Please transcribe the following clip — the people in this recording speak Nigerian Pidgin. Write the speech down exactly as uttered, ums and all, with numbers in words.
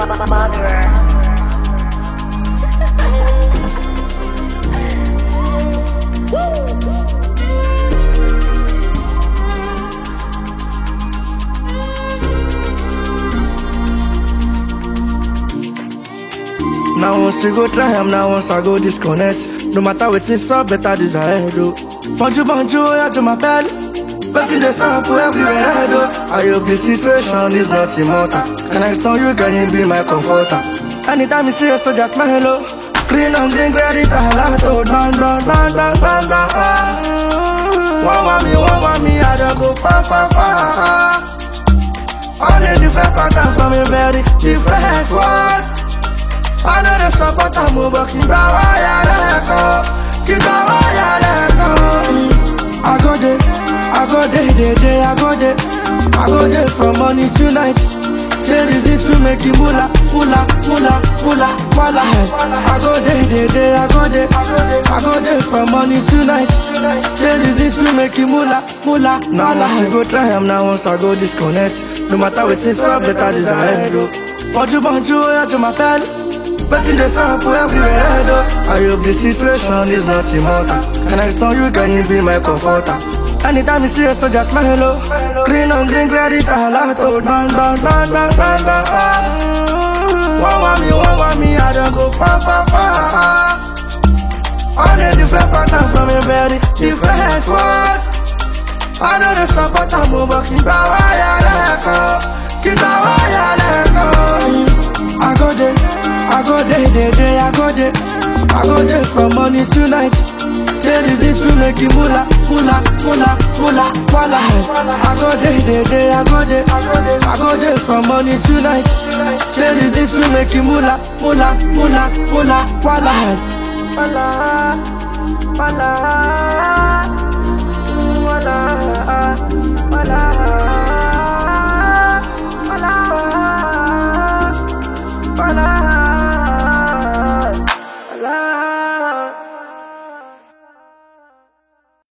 Now once you go try am, now once I go disconnect. No matter wetin up, better this ahead oh. Bonjour, bonjour, yeah to my belly. But in the sample everywhere I do. I hope the situation is not immortal. Can I stone you, can you be my comforter? Anytime you see us, so just my hello. Green on green, ready to halato. Run, run, run, run, run, run. One want me, one want me, I don't go far, far, far. All the different patterns from a very different world. I know the support I move, but keep a wire let go. Keep a wire let go. I go there, I go there, there, there, I go there. I go there from morning to night. There is it to make you mula, mula, mula, mula, mula. I go there, there, there, I go there. I go there from morning to night. There is it to make you mula, mula, mula. I go try am now once I go disconnect. No matter what it's up, better this ahead. Bonjour, bonjour, yeah to my belly. But in the sample everywhere I do. I hope the situation is not immortal. Can I stone you, can you be my comforter? Anytime you see us, so just my hello. Green on green, ready to halato. Run, run, run, run, run, run. One want me, one want me, I don't go far, far, far. All the different patterns from a very different world. I know the support I move, but keep a wire let go. Keep a wire let go. I go there, I go there, there, there, I go there. I go there from morning to night. There is it to make you mula, mula, mula, mula, mula. I go there, there, there, I go there. I go there from morning to night. There is it to make you mula, mula, mula, mula, mula. Mula, mula, mula.